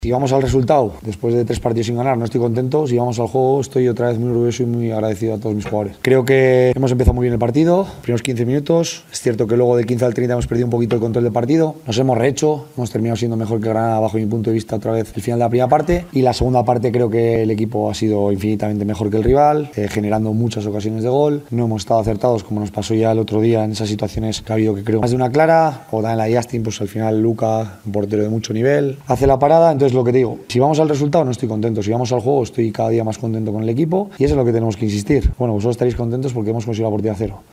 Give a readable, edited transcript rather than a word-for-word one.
Si vamos al resultado, después de 3 partidos sin ganar, no estoy contento. Si vamos al juego, estoy otra vez muy orgulloso y muy agradecido a todos mis jugadores. Creo que hemos empezado muy bien el partido, primeros 15 minutos. Es cierto que luego del 15 al 30 hemos perdido un poquito el control del partido. Nos hemos rehecho, hemos terminado siendo mejor que Granada, bajo mi punto de vista, otra vez el final de la primera parte. Y la segunda parte creo que el equipo ha sido infinitamente mejor que el rival, generando muchas ocasiones de gol. No hemos estado acertados, como nos pasó ya el otro día en esas situaciones que ha habido, que creo más de una clara. O da en la Justin, pues al final Luka, un portero de mucho nivel, hace la parada. Entonces lo que te digo, si vamos al resultado no estoy contento, si vamos al juego estoy cada día más contento con el equipo y eso es lo que tenemos que insistir. Bueno, vosotros estaréis contentos porque hemos conseguido la portería a 0.